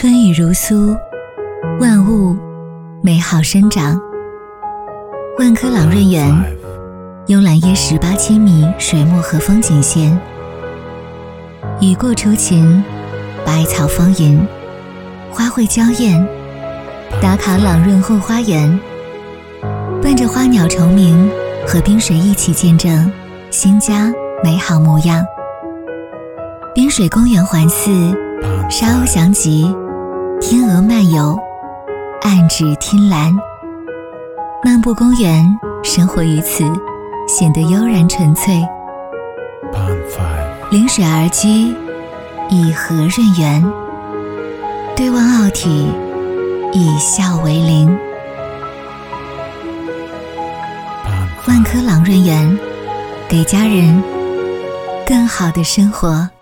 春雨如酥，万物美好生长。万科朗润园慵懒约18千米水墨和风景线，雨过初晴，百草丰盈，花卉娇艳。打卡朗润后花园，伴着花鸟虫鸣和冰水一起见证新家美好模样。滨水公园环寺，沙鸥翔集，天鹅漫游，岸芷汀兰。漫步公园，生活于此，显得悠然纯粹。临水而居，以和润园，对望奥体，以笑为邻。万科朗润园，给家人更好的生活。